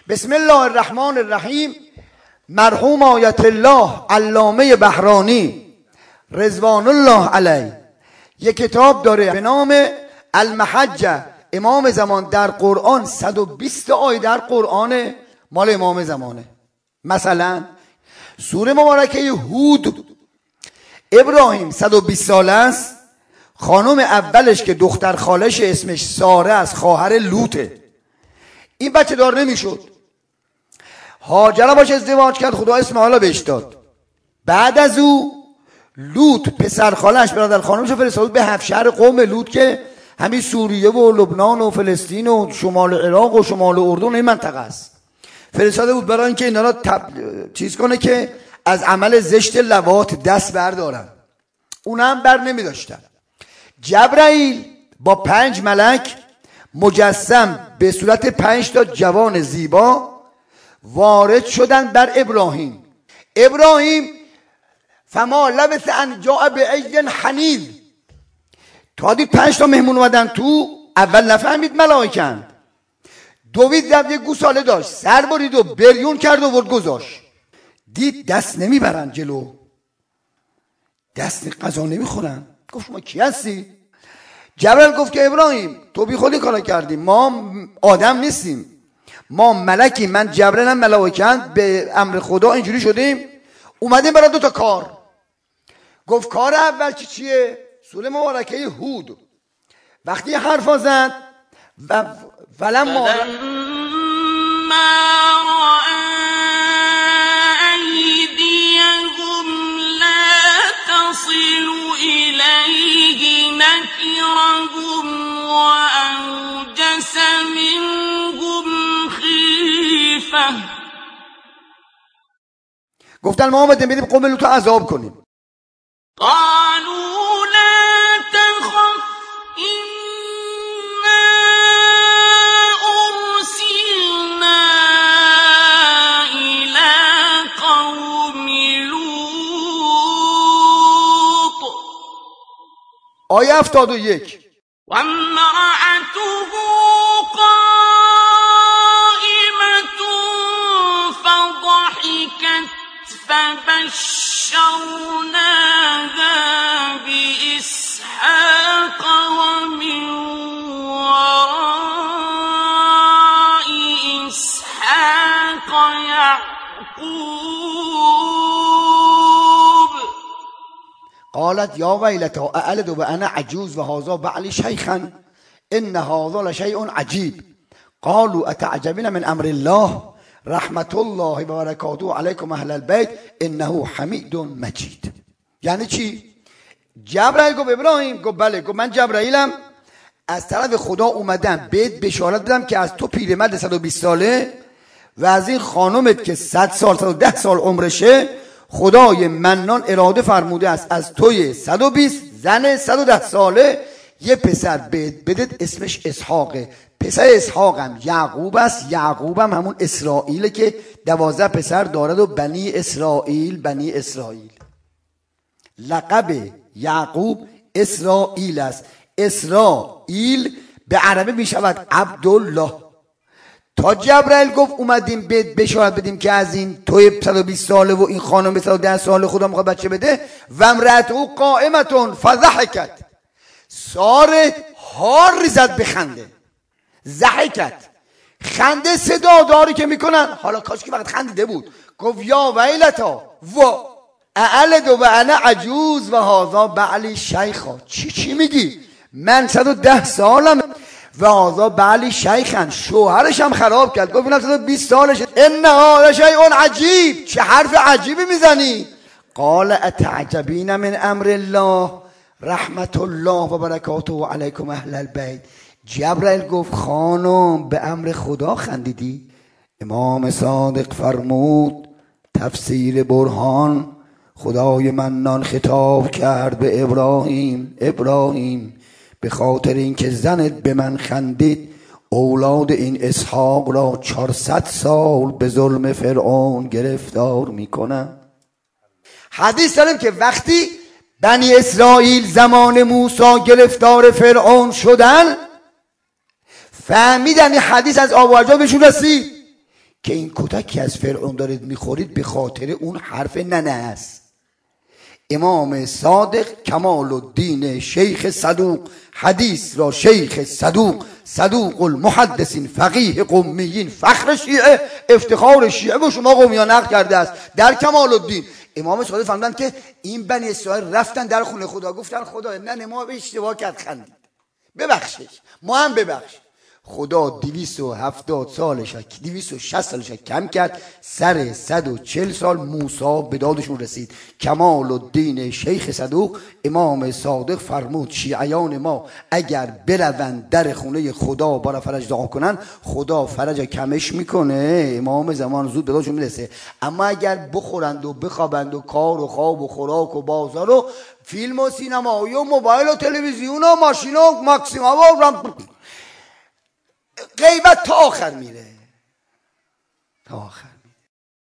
بسم الله الرحمن الرحیم. مرحوم آیت الله علامه بهرانی رضوان الله علیه یک کتاب داره به نام المحجه امام زمان در قرآن. 120 آیه در قرآن مال امام زمانه. مثلا سوره مبارکه هود، ابراهیم 120 ساله است. خانم اولش که دختر خالش اسمش ساره است، خواهر لوطه. این بچه دار نمیشد، هاجر باش ازدواج کرد، خدا اسماعیل بهش داد. بعد از او لوط پسر خالش برادر خانمش فرستاد به 7 شهر قوم لوط که همین سوریه و لبنان و فلسطین و شمال عراق و شمال اردن این منطقه است. فرستاده بود برای اینکه اینا را چیز کنه که از عمل زشت لواط دست بردارن. اونا هم بر نمی داشتن. جبرائیل با 5 ملک مجسم به صورت 5 تا جوان زیبا وارد شدن بر ابراهیم فما لبث ان جاء بعجل حنیذ. تا دید 5 تا مهمون اومدن تو، اول نفهمید ملائکه‌اند. دوید زد یه گوساله داشت، سر برید و بریون کرد و ورد گذاشت. دید دست نمیبرن جلو، دست غذا نمیخورن. گفت شما کی هستی؟ جبرائیل گفت که ابراهیم تو بی خودی کارا کردی، ما آدم نیستیم، ما ملکی، من جبرائیل هم ملائکه‌اند، به امر خدا اینجوری شدیم اومدیم برای 2 تا کار. گفت کار اول چیه؟ سوره مبارکه هود وقتی حرفا زد و فلما ایدیهم لا تصل الیه نکرهم واوجس منهم خیفه. گفتن ما آمدیم بریم قوم لوط رو عذاب کنیم. قالوا لا تخف إنا أرسلنا إلى قوم لوط. آیه 71. وامرأته قائمة فضحكت فبشرناها بإسحاق ومن وراء إسحاق يعقوب. قالت یا ویلتا أألد وأنا عجوز وهذا بعلی شیخا إن هذا لشیء عجیب. قالوا أتعجبين من أمر الله رحمت الله و برکاته علیکم اهل البیت انه حمید مجید. یعنی چی؟ جبرائیل گفت ابراهیم، گفت بله، گفت من جبرائیلم، از طرف خدا اومدم بهت بشارت بدم که از تو پیرمرد 120 ساله و از این خانمت که 100 سال 110 سال عمرشه خدای منان اراده فرموده است از توی 120 زن 110 ساله یه پسر بدت اسمش اسحاقه. پسر اسحاقم یعقوب است. یعقوبم همون اسرائیله که 12 پسر دارد و بنی اسرائیل. لقب یعقوب اسرائیل است. اسرائیل به عربی می شود عبدالله. تا جبرائیل گفت اومدیم بشارت بدیم که از این توی 120 ساله و این خانم 110 ساله خدا میخواد بچه بده. و امرأته قائمة فضحکت. ساره هار ریزد بخنده. ضحکت خنده صدا داری که میکنن. حالا کاش که فقط خندیده بود. گفت یا ویلتا و اعلد و انا عجوز و هذا بعلی شیخا. چی میگی؟ من 110 سالم و هذا بعلی شیخن. شوهرش هم خراب کرد. گفت 120 سالشه. ان هذا شیء عجیب. چه حرف عجیبی میزنی؟ قال اتعجبین من امر الله رحمت الله و برکاته علیکم اهل البیت. جبرائیل گفت خانم به امر خدا خندیدی؟ امام صادق فرمود تفسیر برهان خدای منان خطاب کرد به ابراهیم به خاطر اینکه زنت به من خندید اولاد این اسحاق را 400 سال به ظلم فرعون گرفتار میکنم. حدیث داریم که وقتی بنی اسرائیل زمان موسی گرفتار فرعون شدن فهمیدن این حدیث از آب و اجا بهشون رسید که این کتکی از فرعون دارید میخورید به خاطر اون حرف ننه است. امام صادق کمال الدین شیخ صدوق، حدیث را شیخ صدوق المحدثین، فقیه قمیین، فخر شیعه، افتخار شیعه به شما قمیان نقل کرده است در کمال الدین. امام صادق فهمیدن که این بنی اسرائیل رفتن در خونه خدا، گفتن خدا نه ما به اشتباه کرد، خندید، ببخشش، ما هم ببخش. خدا 270 سالش 260 سالش کم کرد، سر 140 سال موسی به دادشون رسید. کمال الدین شیخ صدوق امام صادق فرمود شیعیان ما اگر بروند در خونه خدا برای فرج دعا کنن، خدا فرج کمش میکنه، امام زمان زود به دادشون میرسه. اما اگر بخورند و بخوابند و کار و خواب و خوراک و بازار و فیلم و سینمایی و موبایل و تلویزیون و ماشین و ماکسیما و غیبت تا آخر میره، تا آخر.